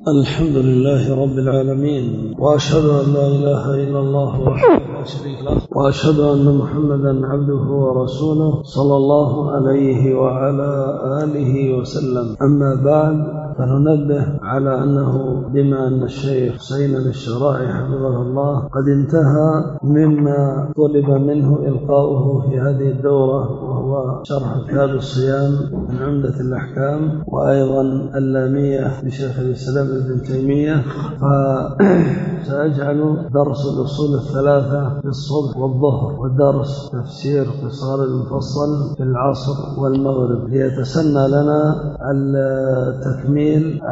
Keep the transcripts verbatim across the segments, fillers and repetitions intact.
الحمد لله رب العالمين، وأشهد أن لا إله إلا الله وحده لا شريك له، وأشهد أن محمدا عبده ورسوله صلى الله عليه وعلى آله وسلم. أما بعد، فننبه على أنه بما أن الشيخ حسين الشرائي حفظه الله قد انتهى مما طلب منه إلقاؤه في هذه الدورة، وهو شرح كتاب الصيام من عمدة الأحكام، وأيضا اللامية لشيخ الإسلام ابن تيمية، فسأجعل درس الأصول الثلاثة في الصبح والظهر، ودرس تفسير قصار المفصل في العصر والمغرب، ليتسنى لنا التكميل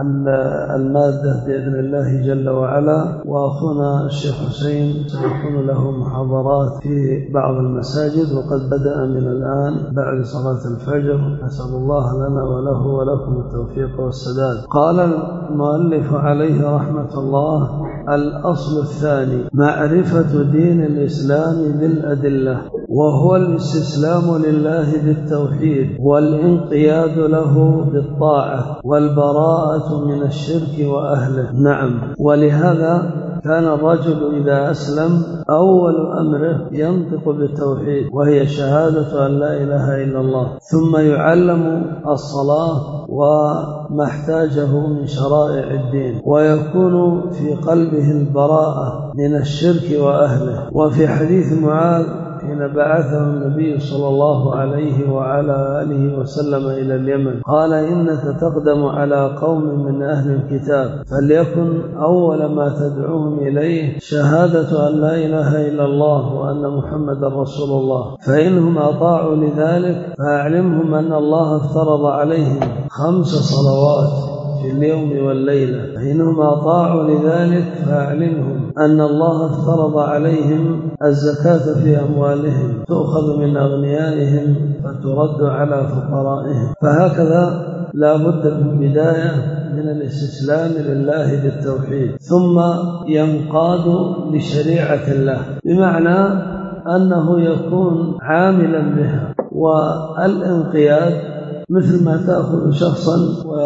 المادة بإذن الله جل وعلا. وأخونا الشيخ حسين سيكون له محاضرات في بعض المساجد، وقد بدأ من الآن بعد صلاة الفجر. نسأل الله لنا وله ولكم التوفيق والسداد. قال المؤلف عليه رحمة الله: الأصل الثاني معرفة دين الإسلام بالأدلة، وهو الاستسلام لله بالتوحيد والانقياد له بالطاعة والبراءة من الشرك وأهله. نعم، ولهذا كان الرجل إذا أسلم أول أمره ينطق بالتوحيد، وهي شهادة أن لا إله إلا الله، ثم يعلم الصلاة وما احتاجه من شرائع الدين، ويكون في قلبه البراءة من الشرك وأهله. وفي حديث معاذ حين بعثه النبي صلى الله عليه وعلى آله وسلم إلى اليمن، قال: إنك تقدم على قوم من أهل الكتاب، فليكن أول ما تدعوهم إليه شهادة أن لا إله إلا الله وأن محمد رسول الله، فإنهم أطاعوا لذلك فأعلمهم أن الله افترض عليهم خمس صلوات في اليوم والليلة، فإنهم أطاعوا لذلك فأعلمهم أن الله افترض عليهم الزكاة في أموالهم، تؤخذ من أغنيائهم فترد على فقرائهم. فهكذا لا بد من بداية من الاستسلام لله بالتوحيد، ثم ينقاد لشريعة الله، بمعنى أنه يكون عاملا بها. والانقياد مثل ما تأخذ شخصا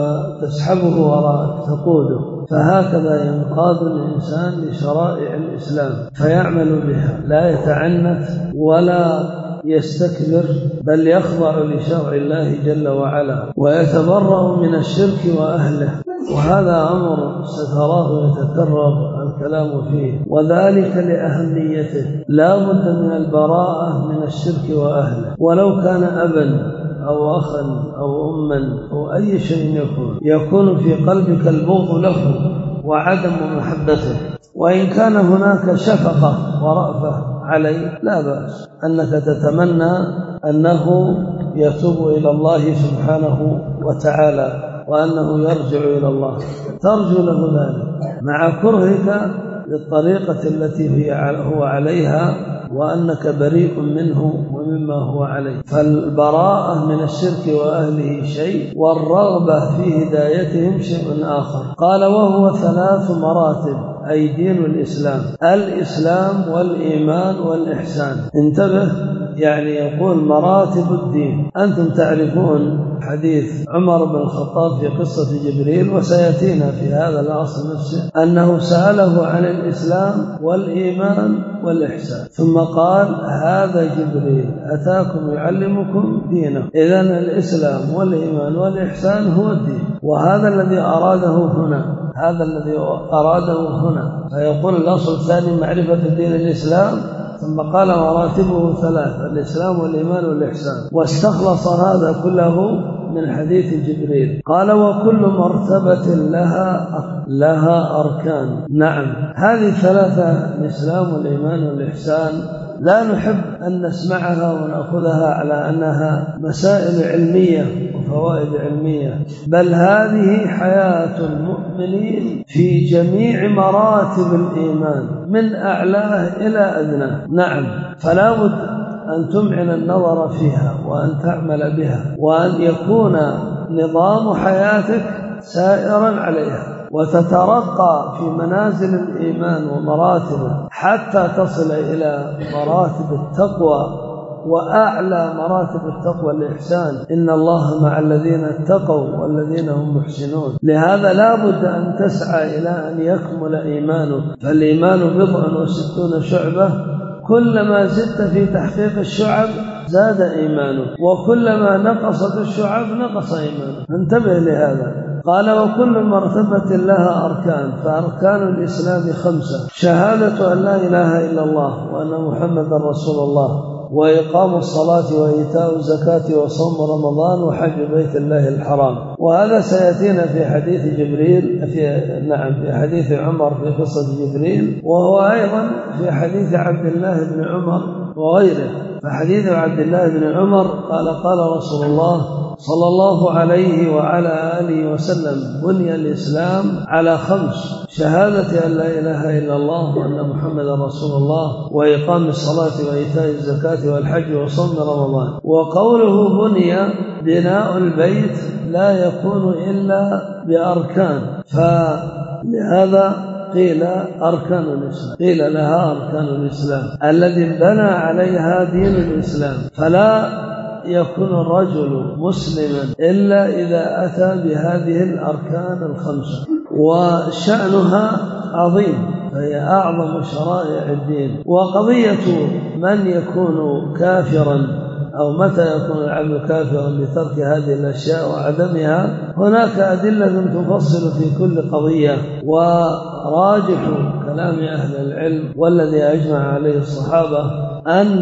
وتسحبه وراءك تقوده، فهكذا ينقاد الإنسان لشرائع الإسلام فيعمل بها، لا يتعنت ولا يستكبر، بل يخضع لشرع الله جل وعلا ويتبرأ من الشرك وأهله. وهذا أمر ستراه يتكرر الكلام فيه، وذلك لأهميته. لا بد من البراءة من الشرك وأهله، ولو كان أبا أو أخا أو أما أو أي شيء يكون يكون في قلبك البغض له وعدم محبته، وإن كان هناك شفقة ورأفة عليه لا بأس أنك تتمنى أنه يتوب إلى الله سبحانه وتعالى، وأنه يرجع إلى الله، ترجو له ذلك مع كرهك للطريقة التي هو عليها، وأنك بريء منه ومما هو عليه. فالبراءة من الشرك وأهله شيء، والرغبة في هدايتهم شيء آخر. قال: وهو ثلاث مراتب، أي دين الإسلام: الإسلام والإيمان والإحسان. انتبه، يعني يقول مراتب الدين. أنتم تعرفون حديث عمر بن الخطاب في قصة جبريل، وسيأتينا في هذا الأصل نفسه أنه سأله عن الإسلام والإيمان والإحسان، ثم قال: هذا جبريل أتاكم يعلمكم دينه. إذن الإسلام والإيمان والإحسان هو الدين، وهذا الذي أراده هنا هذا الذي أراده هنا فيقول الأصل الثاني معرفة دين الإسلام، ثم قال مراتبه ثلاث: الإسلام والإيمان والإحسان، واستخلص هذا كله من حديث جبريل. قال: وكل مرتبة لها لها أركان. نعم، هذه الثلاثة: الإسلام والإيمان والإحسان، لا نحب أن نسمعها ونأخذها على أنها مسائل علمية وفوائد علمية، بل هذه حياة المؤمنين في جميع مراتب الإيمان من أعلاه إلى أدناه. نعم، فلا بد أن تمعن النظر فيها وأن تعمل بها، وأن يكون نظام حياتك سائرا عليها، وتترقى في منازل الإيمان ومراتبه حتى تصل إلى مراتب التقوى وأعلى مراتب التقوى الإحسان، إن الله مع الذين اتقوا والذين هم محسنون. لهذا لا بد أن تسعى إلى أن يكمل إيمانك، فالإيمان بضع وستون شعبة، كلما زدت في تحقيق الشعب زاد إيمانك، وكلما نقصت الشعب نقص إيمانك. انتبه لهذا. قال وكل مرتبة لها أركان، فأركان الإسلام خمسة: شهادة أن لا إله إلا الله وأن محمد رسول الله، وإقام الصلاة وإيتاء الزكاة وصوم رمضان وحج بيت الله الحرام. وهذا سيأتينا في حديث جبريل في نعم في حديث عمر في قصة جبريل، وهو أيضا في حديث عبد الله بن عمر وغيره. فحديث عبد الله بن عمر قال قال رسول الله صلى الله عليه وعلى آله وسلم: بني الإسلام على خمس: شهادة أن لا إله إلا الله وأن محمد رسول الله، وإقام الصلاة وإيتاء الزكاة والحج وصوم رمضان. وقوله بني، بناء البيت لا يكون إلا بأركان، فلهذا قيل أركان الإسلام، قيل لها أركان الإسلام الذي بنى عليها دين الإسلام. فلا يكون الرجل مسلما إلا إذا أتى بهذه الأركان الخمسة، وشأنها عظيم، فهي أعظم شرائع الدين. وقضية من يكون كافرا أو متى يكون العبد كافرا بترك هذه الأشياء وعدمها، هناك أدلة تفصل في كل قضية. وراجح كلام أهل العلم والذي أجمع عليه الصحابة أن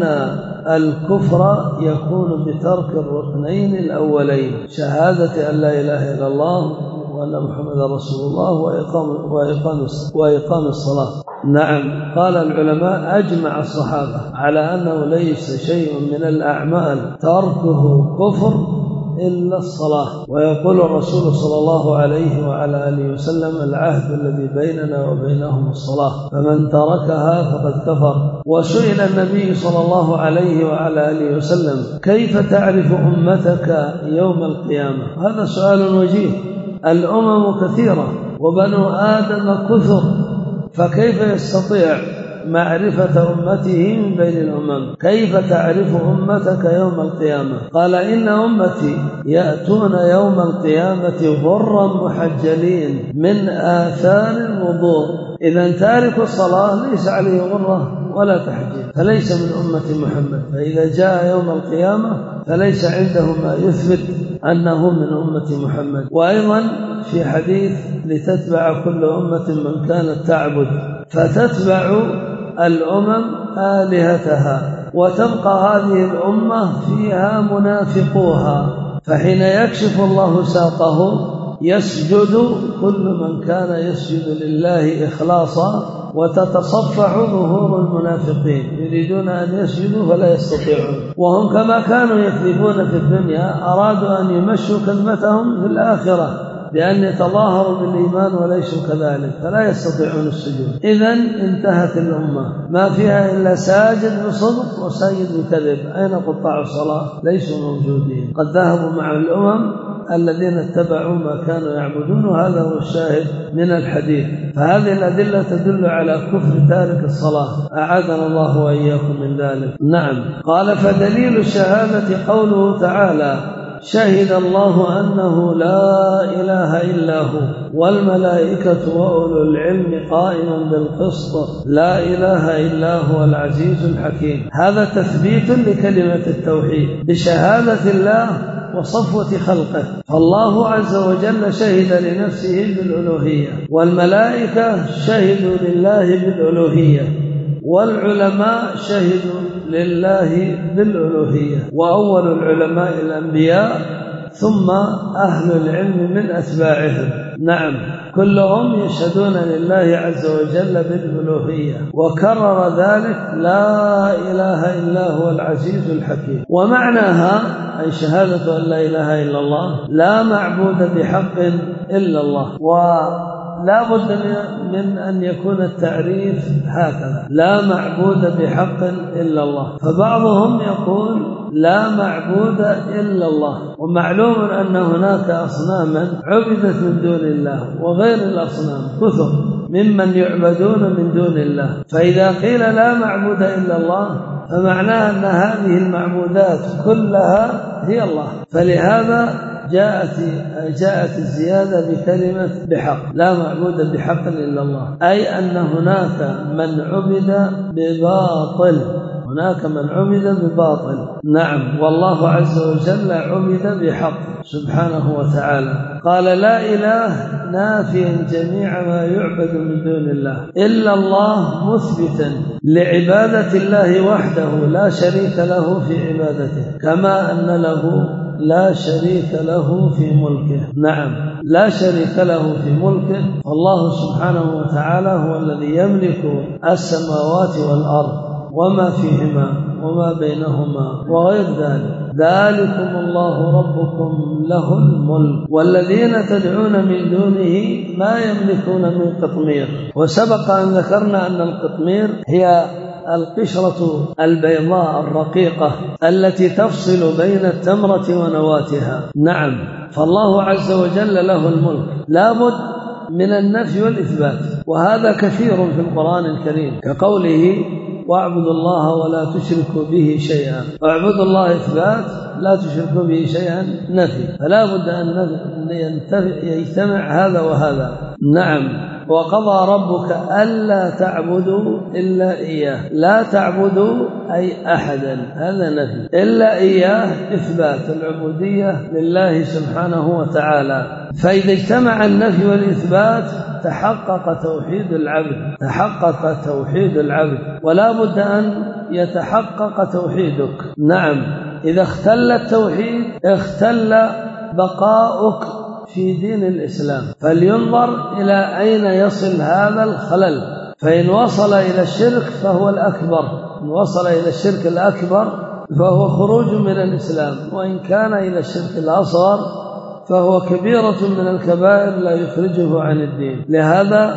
الكفر يكون بترك الركنين الأولين: شهادة أن لا إله إلا الله وأن محمد رسول الله وإقام, وإقام, وإقام الصلاة. نعم، قال العلماء أجمع الصحابة على أنه ليس شيء من الأعمال تركه كفر إلا الصلاة. ويقول الرسول صلى الله عليه وعلى آله وسلم: العهد الذي بيننا وبينهم الصلاة، فمن تركها فقد كفر. وسئل النبي صلى الله عليه وعلى آله وسلم: كيف تعرف أمتك يوم القيامة؟ هذا سؤال وجيه. الأمم كثيرة وبنو آدم كثر، فكيف يستطيع معرفة أمته من بين الأمم؟ كيف تعرف أمتك يوم القيامة؟ قال: إن أمتي يأتون يوم القيامة غرا محجلين من آثار الوضوء. إذا تارك الصلاة ليس عليه غرة ولا تحجيل، فليس من أمة محمد. فإذا جاء يوم القيامة فليس عنده ما يثبت أنه من أمة محمد. وأيضا في حديث: لتتبع كل أمة من كانت تعبد، فتتبع الأمم آلهتها، وتبقى هذه الأمة فيها منافقوها، فحين يكشف الله ساقه يسجد كل من كان يسجد لله إخلاصا، وتتصفح ظهور المنافقين يريدون أن يسجدوا فلا يستطيعون، وهم كما كانوا يكذبون في الدنيا أرادوا أن يمشوا كلمتهم في الآخرة بأن يتظاهروا بالإيمان وليسوا كذلك، فلا يستطيعون السجود. إذن انتهت الأمة، ما فيها إلا ساجد بصدق وساجد بكذب. أين قطاع الصلاة؟ ليسوا موجودين، قد ذهبوا مع الأمم الذين اتبعوا ما كانوا يعبدون، وهذا هو الشاهد من الحديث. فهذه الأدلة تدل على كفر تارك الصلاة، أعاذنا الله وإياكم من ذلك. نعم. قال: فدليل الشهادة قوله تعالى: شهد الله أنه لا إله إلا هو والملائكة وأولو العلم قائما بالقسط لا إله إلا هو العزيز الحكيم. هذا تثبيت لكلمة التوحيد بشهادة الله وصفوة خلقه. فالله عز وجل شهد لنفسه بالألوهية، والملائكة شهدوا لله بالألوهية، والعلماء شهدوا لله بالألوهية، وأول العلماء الأنبياء ثم أهل العلم من أتباعهم. نعم، كلهم يشهدون لله عز وجل بالألوهية، وكرر ذلك: لا إله إلا هو العزيز الحكيم. ومعناها أي شهادة أن لا إله إلا الله، لا معبود بحق إلا الله. ولا بد من أن يكون التعريف هكذا: لا معبود بحق إلا الله. فبعضهم يقول: لا معبود إلا الله. ومعلوم أن هناك أصناما عبدت من دون الله، وغير الأصنام كثر ممن يعبدون من دون الله. فإذا قيل لا معبود إلا الله فمعناه أن هذه المعبودات كلها هي الله. فلهذا جاءت جاءت الزيادة بكلمة بحق، لا معبود بحق إلا الله، أي أن هناك من عبد بباطل، هناك من عبد بباطل. نعم، والله عز وجل عبد بحق سبحانه وتعالى. قال لا إله نافيا جميع ما يعبد من دون الله إلا الله، مثبتا لعبادة الله وحده لا شريك له في عبادته، كما أن له لا شريك له في ملكه. نعم، لا شريك له في ملكه، والله سبحانه وتعالى هو الذي يملك السماوات والأرض وما فيهما وما بينهما وغير ذلك. ذلكم الله ربكم له الملك والذين تدعون من دونه ما يملكون من قطمير. وسبق أن ذكرنا أن القطمير هي القشرة البيضاء الرقيقة التي تفصل بين التمرة ونواتها. نعم، فالله عز وجل له الملك، لابد من النفي والإثبات، وهذا كثير في القرآن الكريم، كقوله واعبدوا الله ولا تشركوا به شيئا. واعبدوا الله إثبات، لا تشركوا به شيئا نفي، فلا بد أن يجتمع هذا وهذا. نعم، وقضى ربك ألا تعبدوا إلا إياه، لا تعبدوا أي أحدا، هذا نفي، إلا إياه إثبات العبودية لله سبحانه وتعالى. فإذا اجتمع النفي والإثبات تحقق توحيد العبد، تحقق توحيد العبد، ولا بد أن يتحقق توحيدك. نعم، إذا اختل التوحيد اختل بقاؤك في دين الإسلام، فلينظر إلى أين يصل هذا الخلل. فإن وصل إلى الشرك فهو الأكبر، إن وصل إلى الشرك الأكبر فهو خروج من الإسلام، وإن كان إلى الشرك الأصغر فهو كبيرة من الكبائر لا يخرجه عن الدين. لهذا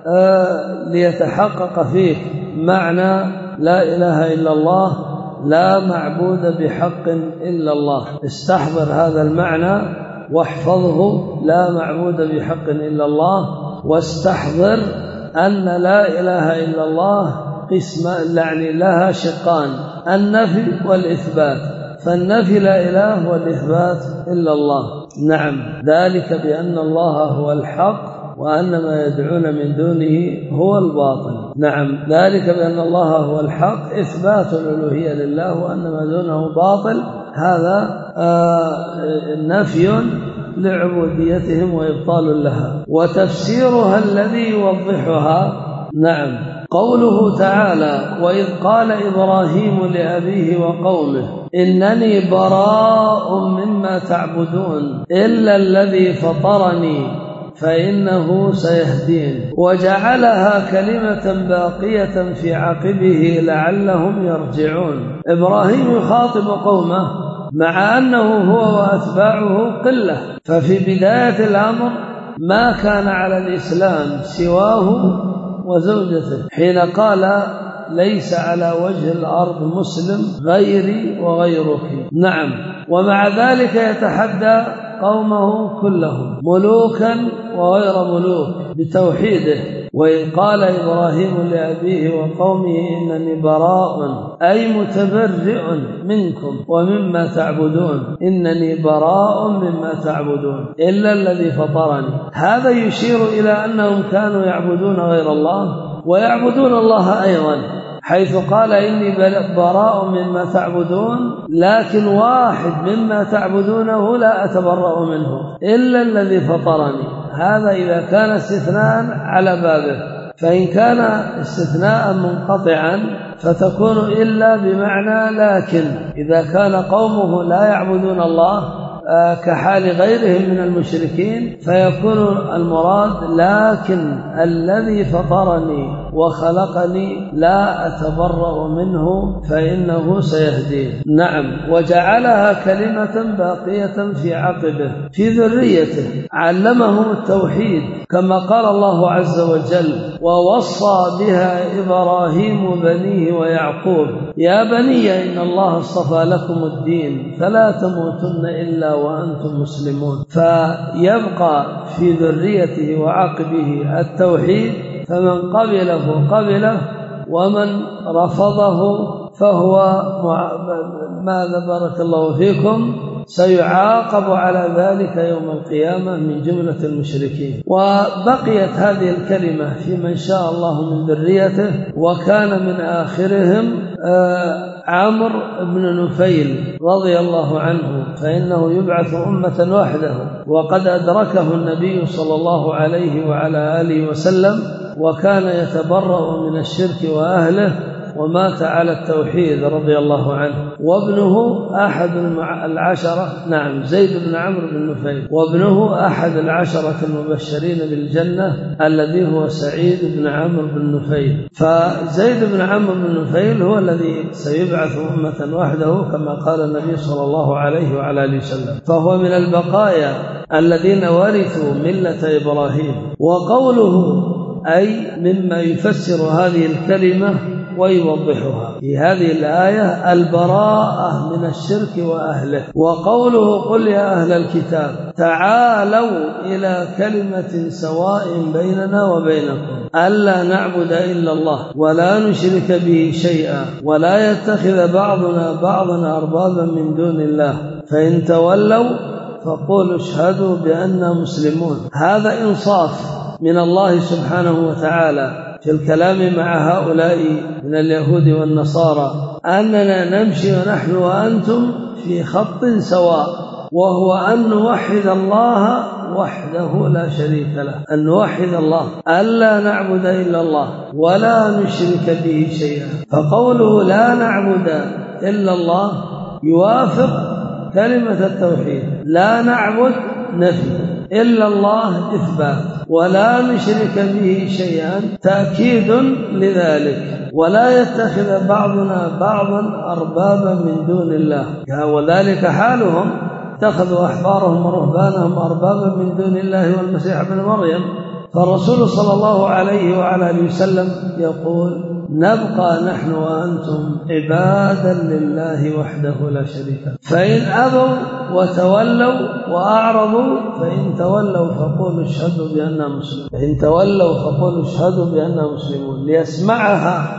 آه ليتحقق فيك معنى لا إله إلا الله، لا معبود بحق إلا الله، استحضر هذا المعنى واحفظه، لا معبود بحق إلا الله، واستحضر أن لا إله إلا الله قسم، يعني لها شقان، النفي والإثبات، فالنفي لا إله والإثبات إلا الله. نعم، ذلك بأن الله هو الحق وأن ما يدعون من دونه هو الباطل. نعم، ذلك بأن الله هو الحق، إثبات الألوهية لله، وأن ما دونه باطل، هذا آه نفي لعبوديتهم وإبطال لها. وتفسيرها الذي يوضحها، نعم، قوله تعالى وإذ قال إبراهيم لأبيه وقومه إنني براء مما تعبدون إلا الذي فطرني فإنه سيهدين، وجعلها كلمة باقية في عقبه لعلهم يرجعون. إبراهيم يخاطب قومه مع أنه هو وأتباعه قلة، ففي بداية الأمر ما كان على الإسلام سواه وزوجته، حين قال ليس على وجه الأرض مسلم غيري وغيرك. نعم، ومع ذلك يتحدى قومه كلهم ملوكا وغير ملوك بتوحيده. وإذ قال إبراهيم لأبيه وقومه إنني براء أي متبرئ منكم ومما تعبدون، إنني براء مما تعبدون إلا الذي فطرني. هذا يشير إلى أنهم كانوا يعبدون غير الله ويعبدون الله أيضا، حيث قال إني براء مما تعبدون، لكن واحد مما تعبدونه لا أتبرأ منه إلا الذي فطرني. هذا إذا كان استثناء على بابه، فإن كان استثناء منقطعا فتكون إلا بمعنى لكن. إذا كان قومه لا يعبدون الله كحال غيرهم من المشركين فيكون المراد لكن الذي فطرني وخلقني لا أتبرأ منه فإنه سيهدين. نعم، وجعلها كلمة باقية في عقبه في ذريته، علمهم التوحيد كما قال الله عز وجل ووصى بها إبراهيم بنيه ويعقوب يا بني إن الله اصطفى لكم الدين فلا تموتن إلا وأنتم مسلمون. فيبقى في ذريته وعقبه التوحيد، فمن قبله قبله ومن رفضه فهو ماذا بارك الله فيكم سيعاقب على ذلك يوم القيامة من جملة المشركين. وبقيت هذه الكلمة في من شاء الله من ذريته، وكان من آخرهم عمرو بن نفيل رضي الله عنه، فإنه يبعث أمة وحده، وقد أدركه النبي صلى الله عليه وعلى آله وسلم، وكان يتبرأ من الشرك وأهله ومات على التوحيد رضي الله عنه. وابنه أحد العشرة، نعم زيد بن عمرو بن نفيل، وابنه أحد العشرة المبشرين بالجنة الذي هو سعيد بن عمرو بن نفيل. فزيد بن عمرو بن نفيل هو الذي سيبعث أمة وحده كما قال النبي صلى الله عليه وعلى آله وسلم، فهو من البقايا الذين ورثوا ملة إبراهيم. وقوله أي مما يفسر هذه الكلمة ويوضحها في هذه الآية البراءة من الشرك وأهله. وقوله قل يا أهل الكتاب تعالوا إلى كلمة سواء بيننا وبينكم ألا نعبد إلا الله ولا نشرك به شيئا ولا يتخذ بعضنا بعضا أربابا من دون الله فإن تولوا فقولوا اشهدوا بأننا مسلمون. هذا إنصاف من الله سبحانه وتعالى في الكلام مع هؤلاء من اليهود والنصارى أننا نمشي ونحن وأنتم في خط سواء، وهو أن نوحد الله وحده لا شريك له، أن نوحد الله ألا نعبد إلا الله ولا نشرك به شيئا. فقوله لا نعبد إلا الله يوافق كلمة التوحيد، لا نعبد نفي إلا الله إثبات، ولا نشرك به شيئا تأكيد لذلك، ولا يتخذ بعضنا بعضا أربابا من دون الله، وذلك حالهم اتخذوا أحبارهم ورهبانهم أربابا من دون الله والمسيح ابن مريم. فالرسول صلى الله عليه وعلى آله وسلم يقول نبقى نحن وأنتم عبادا لله وحده لا شريك له، فإن أبوا وتولوا وأعرضوا فإن تولوا فقولوا اشهدوا بأننا مسلمون، فإن تولوا فقولوا اشهدوا بأننا مسلمون، ليسمعها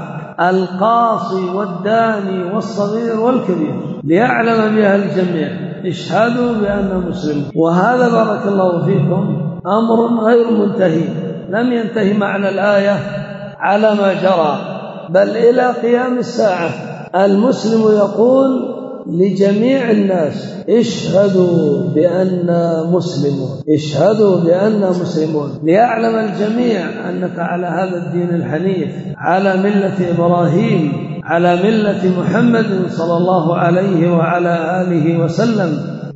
القاصي والداني والصغير والكبير ليعلم بها الجميع اشهدوا بأننا مسلمون. وهذا بارك الله فيكم أمر غير منتهي، لم ينتهي معنى الآية على ما جرى، بل إلى قيام الساعة المسلم يقول لجميع الناس اشهدوا بأننا مسلمون، اشهدوا بأننا مسلمون، ليعلم الجميع أنك على هذا الدين الحنيف، على ملة إبراهيم، على ملة محمد صلى الله عليه وعلى آله وسلم.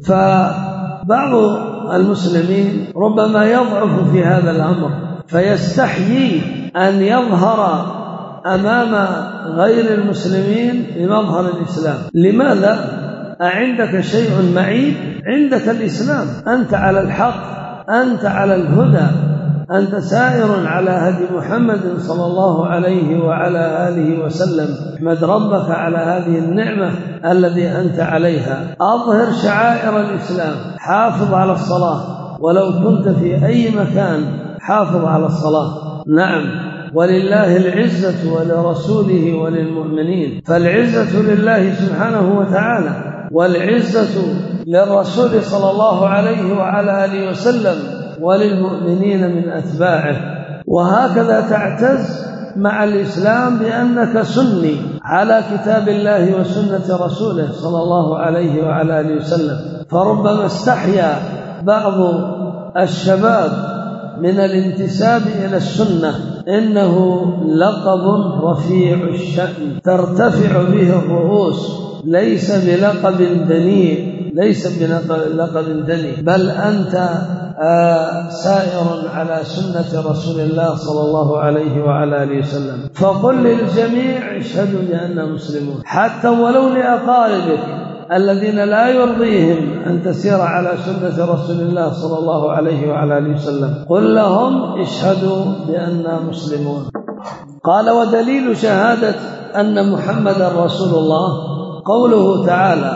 فبعض المسلمين ربما يضعف في هذا الأمر فيستحيي أن يظهر أمام غير المسلمين بمظهر الإسلام. لماذا؟ أعندك شيء معيب؟ عندك الإسلام، أنت على الحق، أنت على الهدى، أنت سائر على هدي محمد صلى الله عليه وعلى آله وسلم. احمد ربك على هذه النعمة الذي أنت عليها، أظهر شعائر الإسلام، حافظ على الصلاة ولو كنت في أي مكان، حافظ على الصلاة. نعم، ولله العزة ولرسوله وللمؤمنين، فالعزة لله سبحانه وتعالى، والعزة للرسول صلى الله عليه وعلى آله وسلم وللمؤمنين من أتباعه. وهكذا تعتز مع الإسلام بأنك سني على كتاب الله وسنة رسوله صلى الله عليه وعلى آله وسلم. فربما استحيا بعض الشباب من الانتساب إلى السنة، إنه لقب رفيع الشأن ترتفع به الرؤوس، ليس بلقب دنيء، ليس بلقب دنيء، بل أنت آه سائر على سنة رسول الله صلى الله عليه وعلى آله وسلم. فقل للجميع اشهدوا بأننا مسلمون، حتى ولو لأقاربك الذين لا يرضيهم أن تسير على سنة رسول الله صلى الله عليه وعلى آله وسلم، قل لهم اشهدوا بأننا مسلمون. قال ودليل شهادة أن محمدا رسول الله قوله تعالى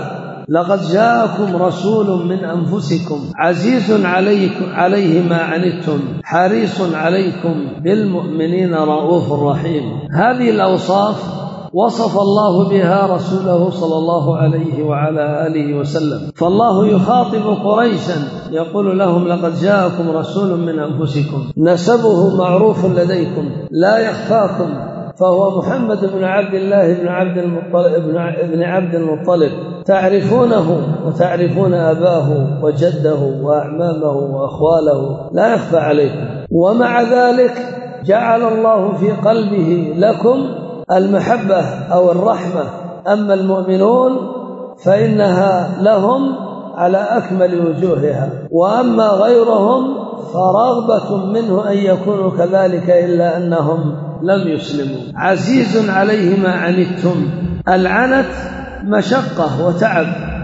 لقد جاءكم رسول من أنفسكم عزيز عليكم عليه ما عنتم حريص عليكم بالمؤمنين رؤوف رحيم. هذه الأوصاف وصف الله بها رسوله صلى الله عليه وعلى آله وسلم. فالله يخاطب قريشا يقول لهم لقد جاءكم رسول من أنفسكم نسبه معروف لديكم لا يخفاكم، فهو محمد بن عبد الله بن عبد المطلب ابن عبد المطلب، تعرفونه وتعرفون أباه وجده وأعمامه وأخواله لا يخفى عليكم، ومع ذلك جعل الله في قلبه لكم المحبة أو الرحمة. أما المؤمنون فإنها لهم على أكمل وجوهها، وأما غيرهم فرغبة منه أن يكونوا كذلك إلا أنهم لم يسلموا. عزيز عليه ما عنتم، العنت مشقة وتعب،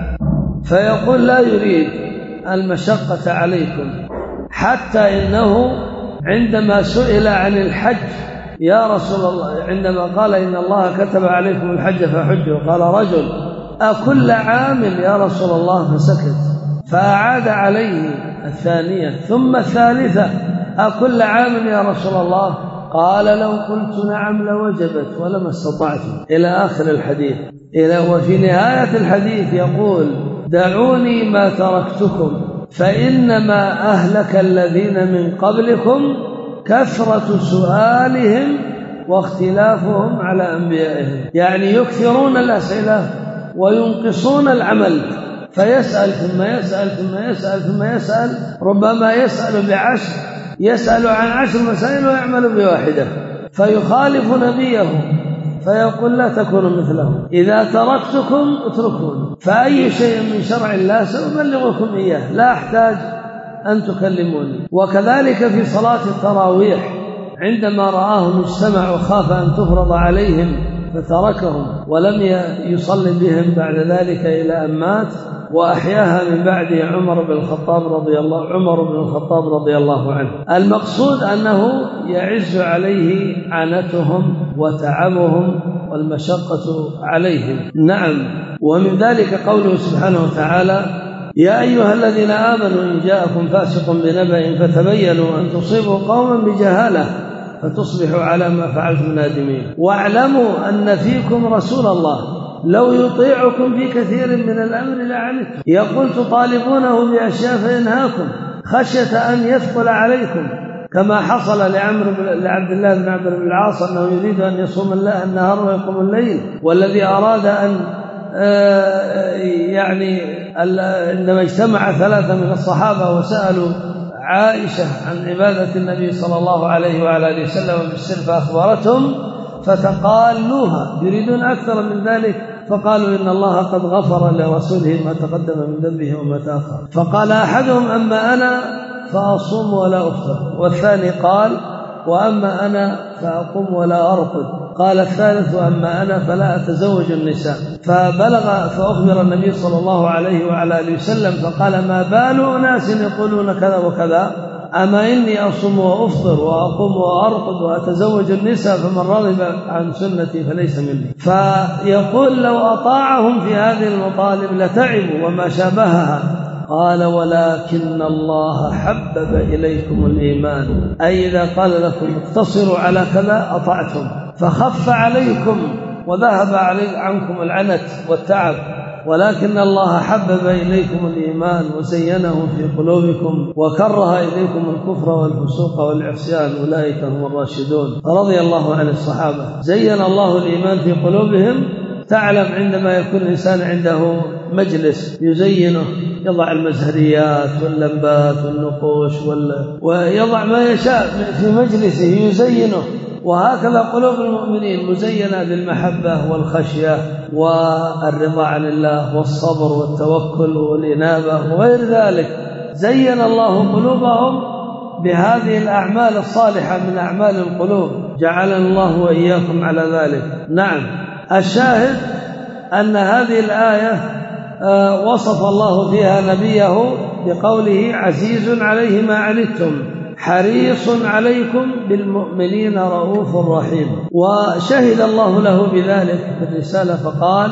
فيقول لا يريد المشقة عليكم. حتى إنه عندما سئل عن الحج يا رسول الله، عندما قال إن الله كتب عليكم الحج فحجوا، قال رجل أكل عام يا رسول الله؟ فسكت، فأعاد عليه الثانية ثم الثالثة أكل عام يا رسول الله؟ قال لو قلت نعم لوجبت ولما استطعت، إلى آخر الحديث. إلى وفي نهاية الحديث يقول دعوني ما تركتكم فإنما أهلك الذين من قبلكم كثرة سؤالهم واختلافهم على أنبيائهم، يعني يكثرون الأسئلة وينقصون العمل، فيسأل ثم يسأل ثم يسأل ثم يسأل، ربما يسأل بعشر، يسأل عن عشر مسائل ويعمل بواحدة، فيخالف نبيه فيقول لا تكونوا مثله، إذا تركتكم اتركون، فأي شيء من شرع الله سأبلغكم إياه، لا أحتاج أن تكلموني. وكذلك في صلاة التراويح عندما رآهم اجتمعوا خاف أن تفرض عليهم فتركهم ولم يصلي بهم بعد ذلك إلى أن مات، وأحياها من بعده عمر بن الخطاب رضي الله عمر بن الخطاب رضي الله عنه. المقصود أنه يعز عليه عنتهم وتعبهم والمشقة عليهم. نعم. ومن ذلك قوله سبحانه وتعالى يا أيها الذين آمنوا إن جاءكم فاسق بنبأ فتبينوا أن تصيبوا قوما بجهالة فتصبحوا على ما فعلتم نادمين، واعلموا أن فيكم رسول الله لو يطيعكم في كثير من الأمر لعنتم. يقول تطالبونه بأشياء فينهاكم خشية أن يثقل عليكم، كما حصل لعمرو لعبد الله بن عمرو بن العاص أنه يريد أن يصوم النهار ويقوم الليل، والذي أراد أن يعني عندما اجتمع ثلاثة من الصحابة وسألوا عائشة عن عبادة النبي صلى الله عليه وعلى آله وسلم بالسر فأخبرتهم فتقالوها يريدون أكثر من ذلك، فقالوا إن الله قد غفر لرسوله ما تقدم من ذنبه وما تأخر. فقال أحدهم أما أنا فأصوم ولا أفطر، والثاني قال وأما أنا فأقوم ولا أرقد، قال الثالث وأما أنا فلا أتزوج النساء. فبلغ فأخبر النبي صلى الله عليه وعلى آله وسلم فقال ما بال أناس يقولون كذا وكذا، أما إني أصوم وأفطر وأقوم وأرقد وأتزوج النساء فمن رغب عن سنتي فليس مني. فيقول لو أطاعهم في هذه المطالب لتعبوا وما شابهها. قال ولكن الله حبب إليكم الإيمان، أي إذا قال لكم اقتصروا على كذا أطعتم، فخف عليكم وذهب عليكم عنكم العنت والتعب، ولكن الله حبب إليكم الإيمان وزينه في قلوبكم وكره إليكم الكفر والفسوق والعصيان، أولئك هم الراشدون. رضي الله عن الصحابة. زين الله الإيمان في قلوبهم. تعلم عندما يكون الإنسان عنده مجلس يزينه، يضع المزهريات واللمبات والنقوش ويضع ما يشاء في مجلسه يزينه، وهكذا قلوب المؤمنين مزينة بالمحبة والخشية والرضا عن الله والصبر والتوكل والإنابة وغير ذلك. زين الله قلوبهم بهذه الأعمال الصالحة من أعمال القلوب، جعلنا الله وإياكم على ذلك. نعم. الشاهد أن هذه الآية وصف الله فيها نبيه بقوله عزيز عليه ما عنتم حريص عليكم بالمؤمنين رؤوف رحيم، وشهد الله له بذلك في الرسالة فقال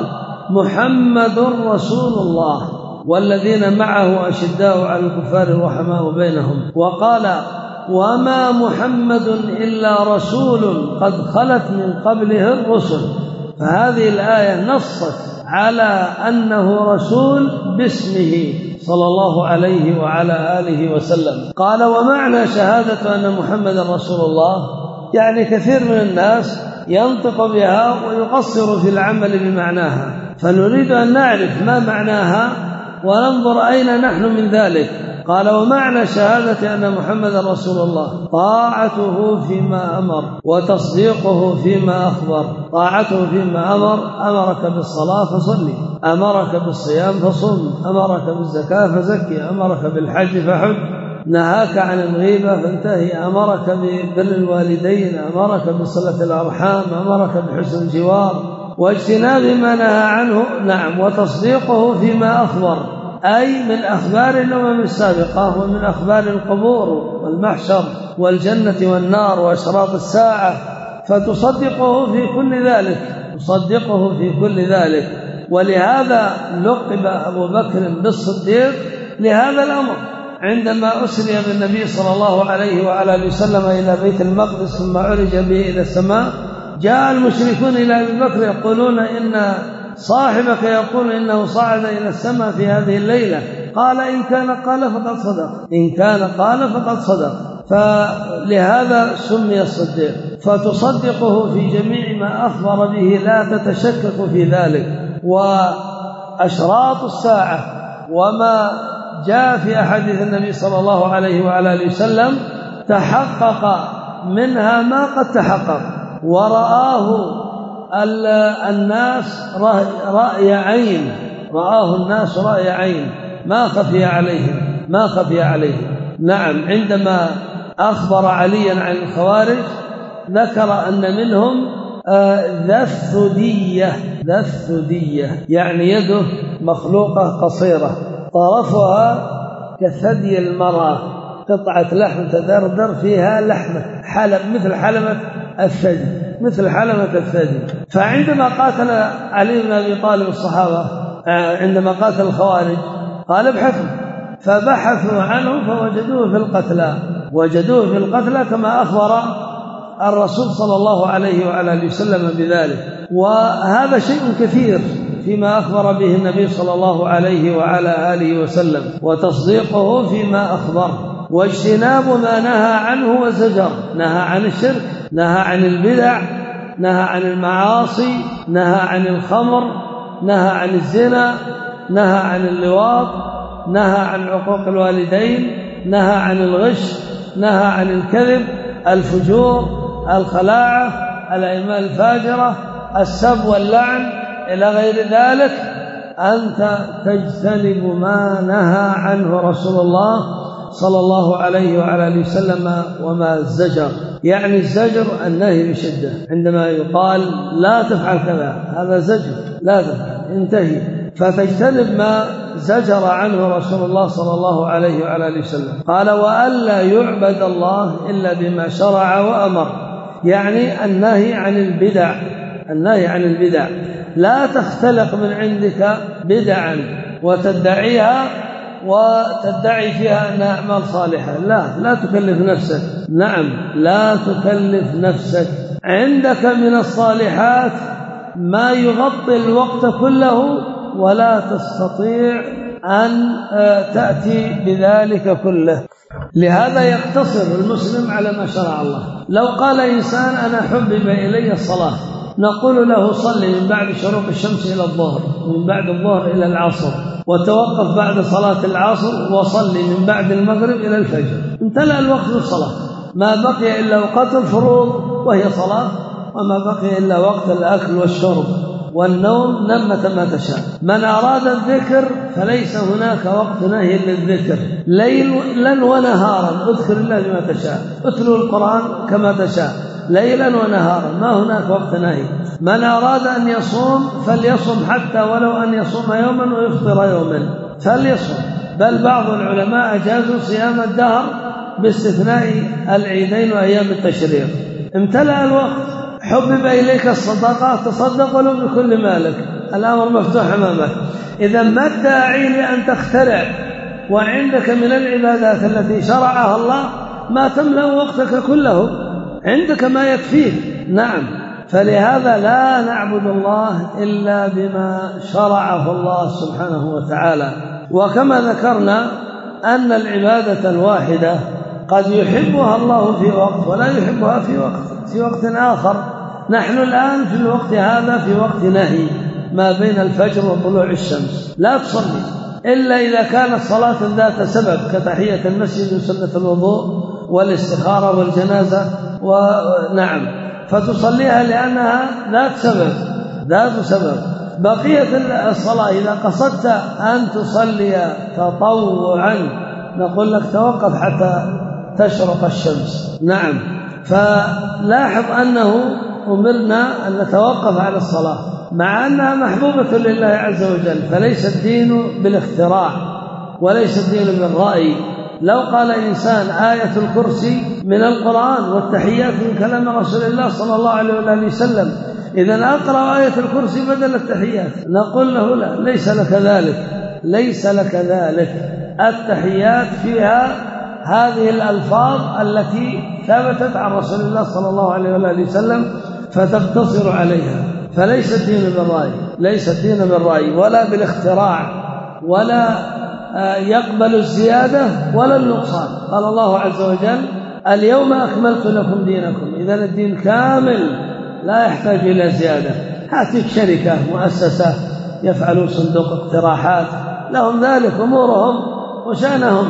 محمد رسول الله والذين معه أشداء على الكفار رحماء بينهم. وقال وما محمد إلا رسول قد خلت من قبله الرسل. فهذه الآية نصت على أنه رسول باسمه صلى الله عليه وعلى آله وسلم. قال ومعنى شهادة أن محمد رسول الله يعني كثير من الناس ينطق بها ويقصر في العمل بمعناها، فنريد أن نعرف ما معناها وننظر أين نحن من ذلك. قال ومعنى شهادة أن محمد رسول الله طاعته فيما أمر وتصديقه فيما أخبر. طاعته فيما أمر، أمرك بالصلاة فصلي، أمرك بالصيام فصم، أمرك بالزكاة فزكي، أمرك بالحج فحج، نهاك عن الغيبة فانتهي، أمرك ببر الوالدين، أمرك بصلة الأرحام، أمرك بحسن الجوار واجتناب ما نهى عنه. نعم. وتصديقه فيما أخبر أي من أخبار الأمم السابقة ومن أخبار القبور والمحشر والجنة والنار وأشراط الساعة، فتصدقه في كل ذلك، تصدقه في كل ذلك. ولهذا لقب أبو بكر بالصديق لهذا الأمر. عندما أسري بالنبي صلى الله عليه وعلى آله وسلم إلى بيت المقدس ثم عرج به إلى السماء، جاء المشركون إلى أبي بكر يقولون إن صاحبك يقول إنه صعد إلى السماء في هذه الليلة. قال إن كان قال فقد صدق، إن كان قال فقد صدق. فلهذا سمي الصديق. فتصدقه في جميع ما أخبر به، لا تتشكك في ذلك. وأشراط الساعة وما جاء في أحاديث النبي صلى الله عليه وعلى آله وسلم تحقق منها ما قد تحقق، ورآه الناس رأي عين، رآه الناس رأي عين ما خفي عليهم ما خفي عليهم. نعم. عندما أخبر عليا عن الخوارج ذكر أن منهم ذا الثدية، ذا الثدية يعني يده مخلوقة قصيرة طرفها كثدي المرأة، قطعة لحم تدردر فيها لحمة حلب مثل حلمة الثدي، مثل حلمة الثدي. فعندما قاتل علي بن أبي طالب الصحابة، عندما قاتل الخوارج قال ابحثوا، فبحثوا عنه فوجدوه في القتلى، وجدوه في القتلى كما أخبر الرسول صلى الله عليه وعلى آله وسلم بذلك. وهذا شيء كثير فيما أخبر به النبي صلى الله عليه وعلى آله وسلم، وتصديقه فيما أخبر، واجتناب ما نهى عنه وزجر. نهى عن الشرك، نهى عن البدع، نهى عن المعاصي، نهى عن الخمر، نهى عن الزنا، نهى عن اللواط، نهى عن عقوق الوالدين، نهى عن الغش، نهى عن الكذب، الفجور، الخلاعة، الأيمان الفاجرة، السب واللعن إلى غير ذلك. أنت تجتنب ما نهى عنه رسول الله صلى الله عليه وعلى آله وسلم. وما الزجر يعني الزجر النهي بشدة، عندما يقال لا تفعل كذا هذا زجر، لا تفعل انتهي. فتجتنب ما زجر عنه رسول الله صلى الله عليه وعلى آله وسلم. قال وألا يعبد الله إلا بما شرع وأمر، يعني النهي عن البدع، النهي عن البدع. لا تختلق من عندك بدعا وتدعيها وتدعي فيها أنها أعمال صالحة، لا لا تكلف نفسك. نعم لا تكلف نفسك. عندك من الصالحات ما يغطي الوقت كله، ولا تستطيع أن تأتي بذلك كله. لهذا يقتصر المسلم على ما شرع الله. لو قال إنسان أنا حبب إلي الصلاة، نقول له صلي من بعد شروق الشمس إلى الظهر، من بعد الظهر إلى العصر، وتوقف بعد صلاة العصر وصلي من بعد المغرب إلى الفجر. امتلأ الوقت بالصلاة، ما بقي إلا وقت الفروض وهي صلاة، وما بقي إلا وقت الأكل والشرب والنوم نمة ما تشاء. من أراد الذكر فليس هناك وقت نهي للذكر، ليلا ونهارا اذكر الله بما تشاء، اتلو القرآن كما تشاء ليلا ونهارا، ما هناك وقت نهي. من أراد أن يصوم فليصوم حتى ولو أن يصوم يوما ويفطر يوما فليصوم، بل بعض العلماء أجازوا صيام الدهر باستثناء العيدين وأيام التشريق. امتلأ الوقت. حبب إليك الصدقة تصدق ولو بكل مالك، الأمر مفتوح أمامك. إذا ما الداعي لأن تخترع وعندك من العبادات التي شرعها الله ما تملأ وقتك كله، عندك ما يكفيه. نعم، فلهذا لا نعبد الله إلا بما شرعه الله سبحانه وتعالى. وكما ذكرنا أن العبادة الواحدة قد يحبها الله في وقت ولا يحبها في وقت في وقت آخر. نحن الآن في الوقت هذا في وقت نهي ما بين الفجر وطلوع الشمس، لا تصلي إلا إذا كانت صلاة ذات سبب كتحية المسجد وسنة الوضوء والاستخارة والجنازة، ونعم فتصليها لأنها ذات سبب ذات سبب. بقية الصلاة إذا قصدت أن تصلي تطوعا نقول لك توقف حتى تشرق الشمس. نعم، فلاحظ أنه أمرنا أن نتوقف على الصلاة مع أنها محبوبة لله عز وجل، فليس الدين بالاختراع وليس الدين بالرأي. لو قال إنسان آية الكرسي من القرآن والتحيات من كلام رسول الله صلى الله عليه وآله وسلم، إذن أقرأ آية الكرسي بدل التحيات، نقول له لا، ليس لك ذلك ليس لك ذلك التحيات فيها هذه الألفاظ التي ثبتت عن رسول الله صلى الله عليه وآله وسلم فتقتصر عليها. فليس الدين بالرأي ليس الدين بالرأي ولا بالاختراع، ولا يقبل الزيادة ولا النقصان. قال الله عز وجل اليوم أكملت لكم دينكم، إذن الدين كامل لا يحتاج إلى زيادة. هاتف شركة مؤسسة يفعلون صندوق اقتراحات، لهم ذلك أمورهم وشأنهم.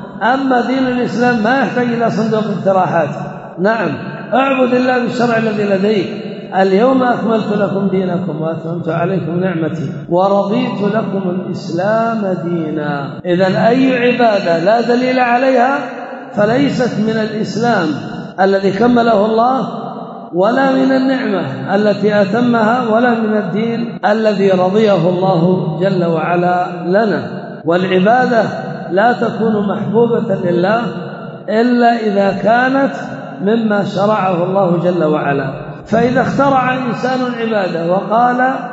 أما دين الإسلام ما يحتاج إلى صندوق اقتراحات. نعم، اعبد الله بالشرع الذي لديك. اليوم أكملت لكم دينكم وأتممت عليكم نعمتي ورضيت لكم الإسلام دينا. إذن أي عبادة لا دليل عليها فليست من الإسلام الذي كمله الله، ولا من النعمة التي أتمها، ولا من الدين الذي رضيه الله جل وعلا لنا. والعبادة لا تكون محبوبة لله إلا إذا كانت مما شرعه الله جل وعلا. فإذا اخترع إنسان عبادة وقال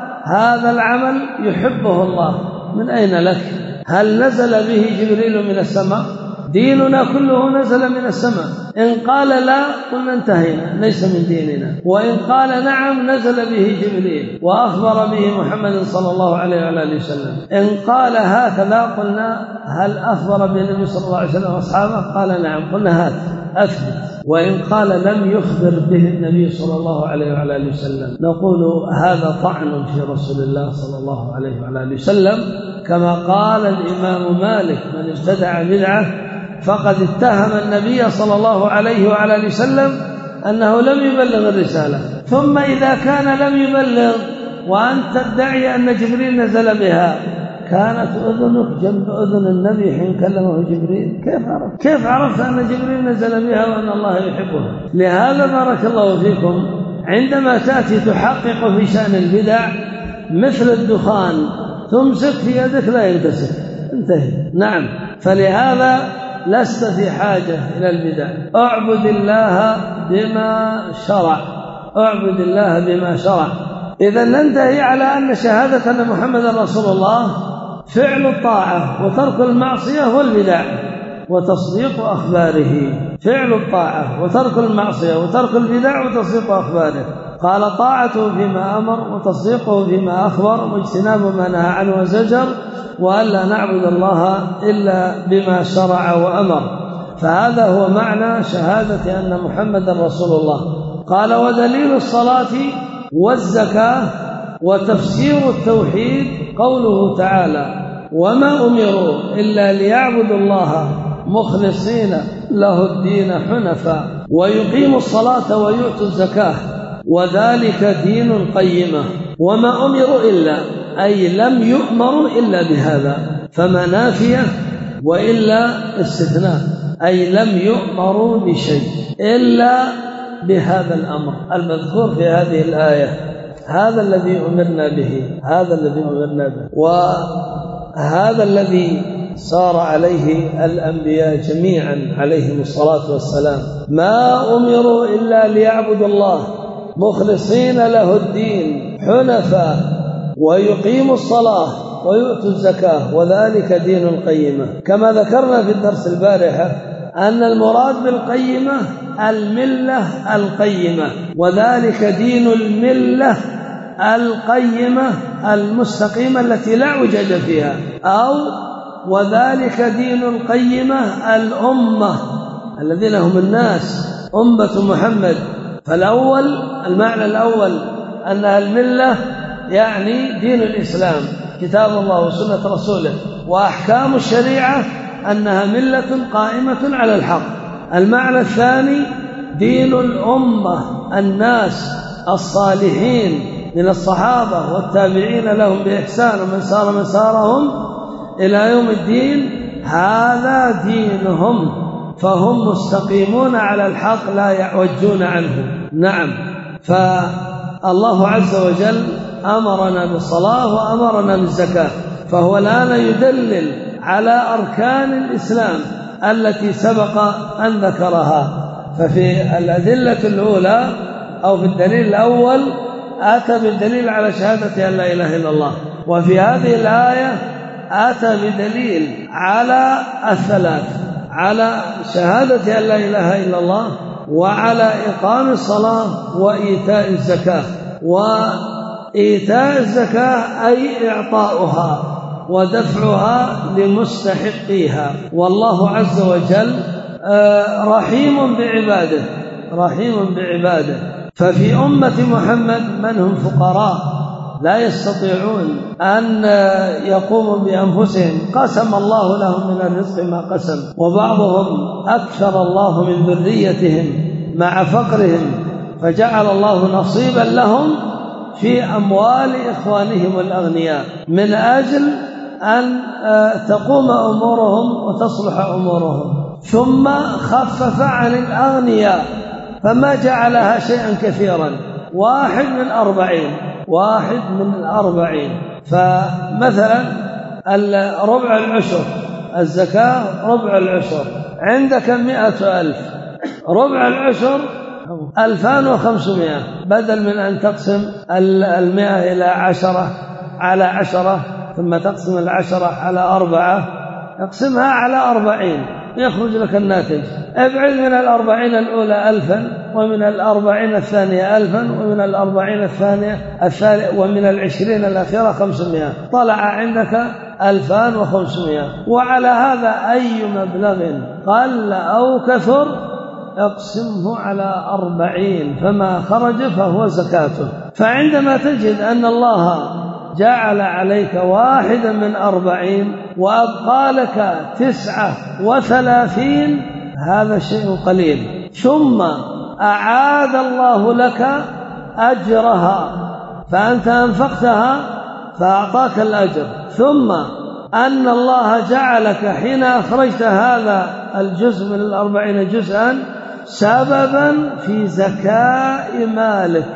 هذا العمل يحبه الله، من أين لك؟ هل نزل به جبريل من السماء؟ ديننا كله نزل من السماء. إن قال لا قلنا انتهينا، ليس من ديننا. وإن قال نعم نزل به جبريل وأخبر به محمد صلى الله عليه وآله وسلم. إن قال هكذا قلنا هل أخبر به النبي صلى الله عليه وسلم وأصحابه؟ قال نعم، قلنا هات أثبت. وإن قال لم يخبر به النبي صلى الله عليه وآله وسلم نقول هذا طعن في رسول الله صلى الله عليه وآله وسلم، كما قال الإمام مالك من ابتدع بدعة فقد اتهم النبي صلى الله عليه وآله وسلم أنه لم يبلغ الرسالة. ثم إذا كان لم يبلغ وأنت تدعي أن جبريل نزل بها، كانت أذنك جنب أذن النبي حين كلمه جبريل، كيف عرفت؟ كيف عرفت أن جبريل نزل بها وأن الله يحبها؟ لهذا بارك الله فيكم عندما تأتي تحقق في شأن البدع مثل الدخان تمسك في يدك لا ينتسك، انتهي. نعم، فلهذا لست في حاجة إلى البدع. اعبد الله بما شرع اعبد الله بما شرع. إذا ننتهي على أن شهادة أن محمد رسول الله فعل الطاعة وترك المعصية والبدع وتصديق أخباره. فعل الطاعة وترك المعصية وترك البدع وتصديق أخباره. قال طاعته فيما أمر وتصديقه فيما أخبر واجتناب ما نهى عنه وزجر، وألا نعبد الله إلا بما شرع وأمر. فهذا هو معنى شهادة أن محمد رسول الله. قال ودليل الصلاة والزكاة وتفسير التوحيد قوله تعالى وما أمروا إلا ليعبدوا الله مخلصين له الدين حنفاء ويقيموا الصلاة ويؤتوا الزكاة وذلك دين القيمة. وما أمروا إلا أي لم يؤمروا إلا بهذا، فما نافية وإلا استثناء، أي لم يؤمروا بشيء إلا بهذا الأمر المذكور في هذه الآية. هذا الذي أمرنا به هذا الذي أمرنا به وهذا الذي صار عليه الأنبياء جميعا عليهم الصلاة والسلام. ما أمروا إلا ليعبدوا الله مخلصين له الدين حنفاء ويقيموا الصلاة ويؤتوا الزكاة وذلك دين القيمة. كما ذكرنا في الدرس البارحة أن المراد بالقيمة الملة القيمة، وذلك دين الملة القيمة المستقيمة التي لا عوجج فيها، أو وذلك دين القيمة الأمة الذين هم الناس أمة محمد. فالأول المعنى الأول أنها الملة يعني دين الإسلام كتاب الله وسنة رسوله وأحكام الشريعة أنها ملة قائمة على الحق. المعنى الثاني دين الأمة الناس الصالحين من الصحابة والتابعين لهم بإحسان ومن سار مسارهم إلى يوم الدين، هذا دينهم، فهم مستقيمون على الحق لا يعوجون عنه. نعم، فالله عز وجل أمرنا بالصلاة وأمرنا بالزكاة، فهو الآن يدلل على أركان الإسلام التي سبق أن ذكرها. ففي الأدلة الأولى أو في الدليل الأول أتى بالدليل على شهادة أن لا إله إلا الله، وفي هذه الآية أتى بدليل على الثلاث، على شهادة أن لا إله إلا الله وعلى إقام الصلاة وإيتاء الزكاة. وإيتاء الزكاة أي إعطاؤها ودفعها لمستحقيها. والله عز وجل رحيم بعباده، رحيم بعباده. ففي أمة محمد من هم فقراء لا يستطيعون أن يقوموا بأنفسهم، قسم الله لهم من الرزق ما قسم، وبعضهم أكثر الله من ذريتهم مع فقرهم، فجعل الله نصيبا لهم في أموال إخوانهم الأغنياء من أجل أن تقوم أمورهم وتصلح أمورهم. ثم خفف عن الأغنياء فما جعلها شيئا كثيرا، واحد من أربعين، واحد من الأربعين. فمثلا ربع العشر الزكاة، ربع العشر عندك مئة ألف، ربع العشر ألفان وخمسمائة، بدل من أن تقسم المئة إلى عشرة على عشرة ثم تقسم العشرة على أربعة، اقسمها على أربعين يخرج لك الناتج. ابعد من الأربعين الأولى ألفا، ومن الأربعين الثانية ألفا، ومن الأربعين الثانية الثالثة، ومن العشرين الأخيرة خمسمائة، طلع عندك ألفان وخمسمائة. وعلى هذا أي مبلغ قل أو كثر اقسمه على أربعين، فما خرج فهو زكاته. فعندما تجد أن الله جعل عليك واحدا من أربعين وأبقى لك تسعة وثلاثين، هذا شيء قليل، ثم أعاد الله لك أجرها، فأنت أنفقتها فأعطاك الأجر، ثم أن الله جعلك حين أخرجت هذا الجزء من الأربعين جزءا سببا في زكاء مالك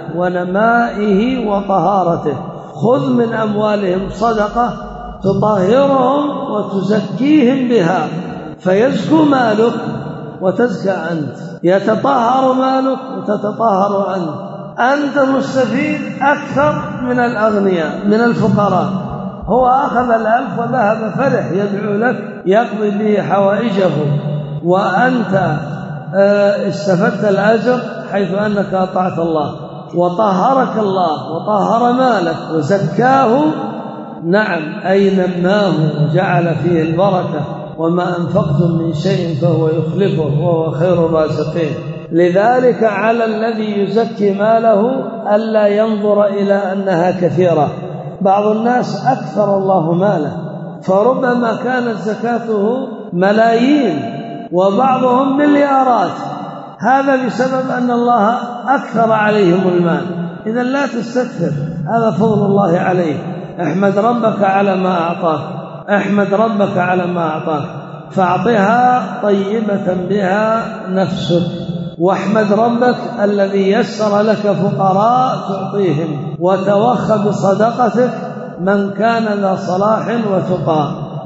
ونمائه وطهارته. خذ من أموالهم صدقة تطهرهم وتزكيهم بها، فيزكو مالك وتزكى أنت، يتطهر مالك وتتطهر أنت، أنت مستفيد أكثر من الأغنياء من الفقراء. هو أخذ الألف وذهب فرح يدعو لك يقضي به حوائجه، وأنت استفدت الأجر حيث أنك أطعت الله وطهرك الله وطهر مالك وزكاه. نعم، أي نماه وجعل فيه البركة، وما أنفقتم من شيء فهو يخلفه وهو خير الرازقين. لذلك على الذي يزكي ماله ألا ينظر إلى أنها كثيرة. بعض الناس أكثر الله ماله فربما كانت زكاته ملايين وبعضهم مليارات، هذا بسبب أن الله أكثر عليهم المال. إذا لا تستكثر، هذا فضل الله عليك. احمد ربك على ما أعطاك، احمد ربك على ما أعطاك، فاعطها طيبة بها نفسك، واحمد ربك الذي يسر لك فقراء تعطيهم، وتوخى بصدقتك من كان ذا صلاح وتقى.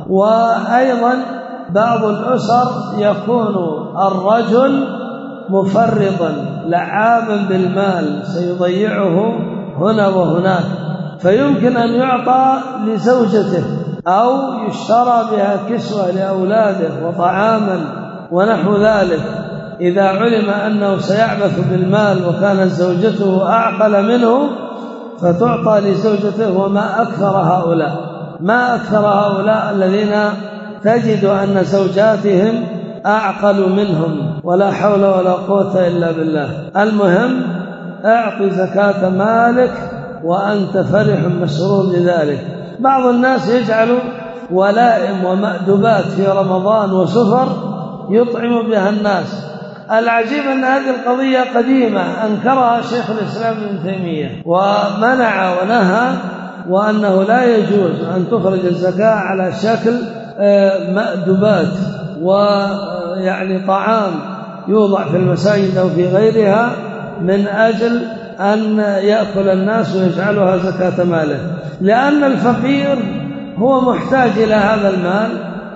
وأيضا بعض الأسر يكون الرجل مفرطا لعابا بالمال سيضيعه هنا وهناك، فيمكن أن يعطى لزوجته أو يشترى بها كسوة لأولاده وطعاما ونحو ذلك، إذا علم أنه سيعبث بالمال وكانت زوجته أعقل منه فتعطى لزوجته. وما أكثر هؤلاء ما أكثر هؤلاء الذين تجد أن زوجاتهم أعقل منهم، ولا حول ولا قوة إلا بالله. المهم اعط زكاة مالك وأنت فرح مسرور بذلك. بعض الناس يجعل ولائم ومأدبات في رمضان وسفر يطعم بها الناس. العجيب أن هذه القضية قديمة أنكرها شيخ الإسلام ابن تيمية ومنع ونهى، وأنه لا يجوز أن تخرج الزكاة على شكل مأدبات ويعني طعام يوضع في المساجد أو في غيرها من أجل أن يأكل الناس ويجعلها زكاة ماله، لأن الفقير هو محتاج إلى هذا المال.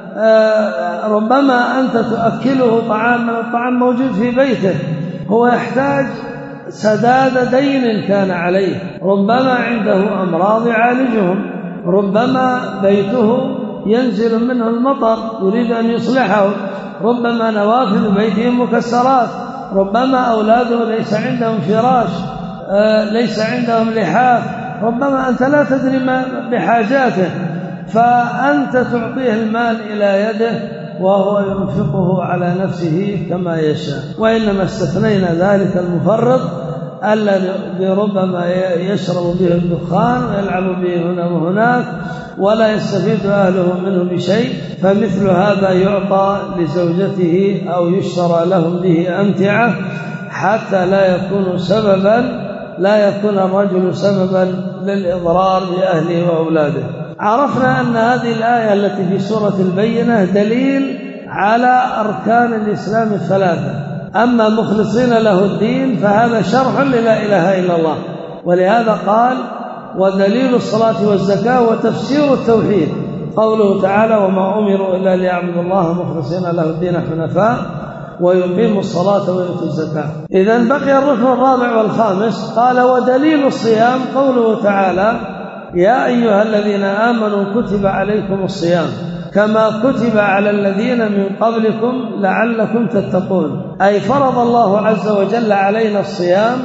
ربما أنت تؤكله طعاما، الطعام موجود في بيته، هو يحتاج سداد دين كان عليه، ربما عنده أمراض يعالجهم، ربما بيته ينزل منه المطر يريد أن يصلحه، ربما نوافذ بيتهم مكسرات، ربما أولاده ليس عندهم فراش، ليس عندهم لحاف، ربما أنت لا تدري ما بحاجاته، فأنت تعطيه المال إلى يده وهو ينفقه على نفسه كما يشاء. وإنما استثنينا ذلك المفرط الذي ربما يشرب به الدخان ويلعب به هنا وهناك ولا يستفيد أهله منه بشيء، فمثل هذا يعطى لزوجته أو يشترى لهم به أمتعة حتى لا يكون سببا لا يكون الرجل سببا للإضرار بأهله وأولاده. عرفنا أن هذه الآية التي في سورة البينة دليل على أركان الإسلام الثلاثة، أما مخلصين له الدين فهذا شرح للا إله إلا الله، ولهذا قال ودليل الصلاة والزكاة وتفسير التوحيد قوله تعالى وما أمروا إلا ليعبدوا الله مخلصين له الدين حنفاء ويقيموا الصلاة ويؤتوا الزكاة. إذن بقي الركن الرابع والخامس، قال ودليل الصيام قوله تعالى يا أيها الذين آمنوا كتب عليكم الصيام كما كتب على الذين من قبلكم لعلكم تتقون، أي فرض الله عز وجل علينا الصيام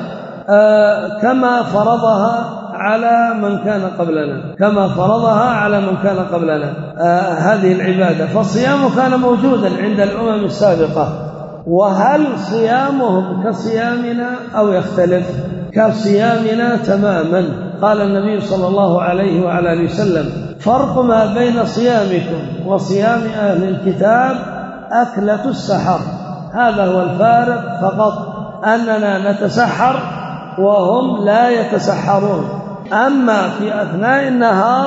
آه كما فرضها على من كان قبلنا كما فرضها على من كان قبلنا آه هذه العبادة. فالصيام كان موجودا عند الأمم السابقة، وهل صيامهم كصيامنا أو يختلف؟ كصيامنا تماما. قال النبي صلى الله عليه وعلى آله وسلم فرق ما بين صيامكم وصيام أهل الكتاب أكلة السحر، هذا هو الفارق فقط، أننا نتسحر وهم لا يتسحرون. أما في أثناء النهار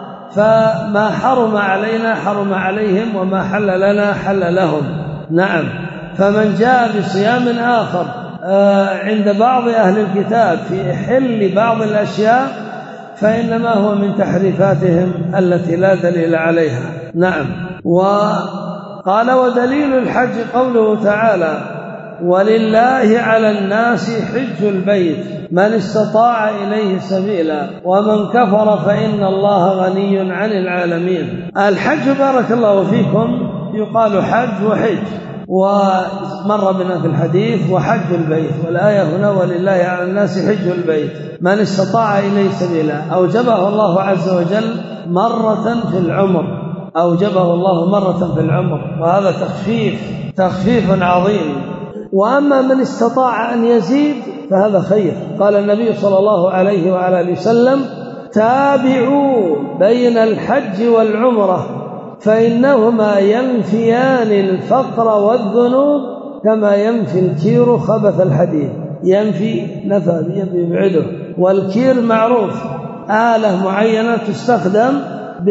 فما حرم علينا حرم عليهم وما حل لنا حل لهم. نعم، فمن جاء بصيام آخر عند بعض أهل الكتاب في حل بعض الأشياء فإنما هو من تحريفاتهم التي لا دليل عليها. نعم. وقال ودليل الحج قوله تعالى ولله على الناس حج البيت من استطاع إليه سبيلا ومن كفر فإن الله غني عن العالمين. الحج بارك الله فيكم يقال حج وحج، ومر بنا في الحديث وحج البيت، والآية هنا ولله على الناس حج البيت من استطاع إليه سبيلا أوجبه الله عز وجل مرة في العمر أوجبه الله مرة في العمر، وهذا تخفيف تخفيف عظيم. وأما من استطاع أن يزيد فهذا خير. قال النبي صلى الله عليه وعلى آله وسلم تابعوا بين الحج والعمرة فإنهما ينفيان الفقر والذنوب كما ينفي الكير خبث الحديد. ينفي نفى يبعده، والكير معروف آلة معينة تستخدم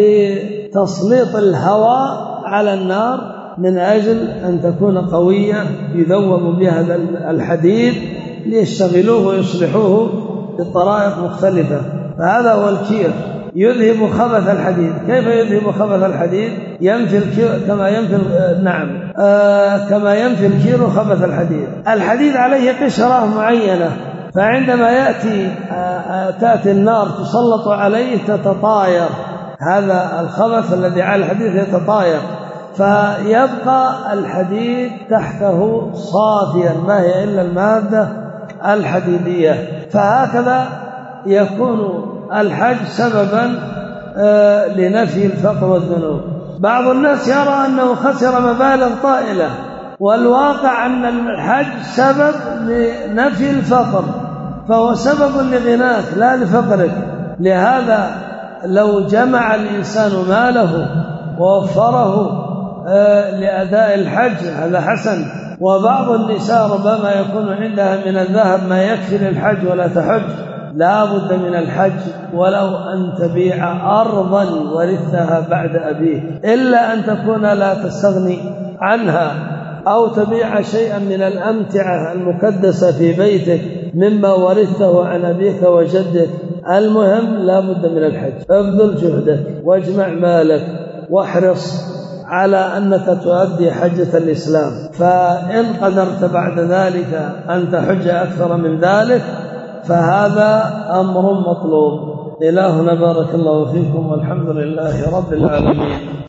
بتسليط الهواء على النار من أجل أن تكون قوية يذوب بها الحديد ليشتغلوه ويصلحوه بطرائق مختلفة، فهذا هو الكير يذهب خبث الحديد. كيف يذهب خبث الحديد؟ ينفي الكير كما ينفي نعم آه كما ينفي الكير خبث الحديد. الحديد عليه قشرة معينة فعندما يأتي تأتي النار تسلط عليه تتطاير، هذا الخبث الذي على الحديد يتطاير، فيبقى الحديد تحته صافيا ما هي إلا المادة الحديدية. فهكذا يكون الحج سببا لنفي الفقر والذنوب. بعض الناس يرى أنه خسر مبالغ طائلة، والواقع أن الحج سبب لنفي الفقر، فهو سبب لغناك لا لفقرك. لهذا لو جمع الإنسان ماله ووفره لأداء الحج هذا حسن. وبعض النساء ربما يكون عندها من الذهب ما يكفي للحج ولا تحج، لا بد من الحج ولو أن تبيع أرضا ورثها بعد أبيه، إلا أن تكون لا تستغني عنها، أو تبيع شيئا من الأمتعة المكدسة في بيتك مما ورثته عن أبيك وجدك. المهم لا بد من الحج. ابذل جهدك واجمع مالك واحرص على أنك تؤدي حجة الإسلام، فإن قدرت بعد ذلك أن تحج أكثر من ذلك فهذا أمر مطلوب. إلهنا بارك الله فيكم والحمد لله رب العالمين.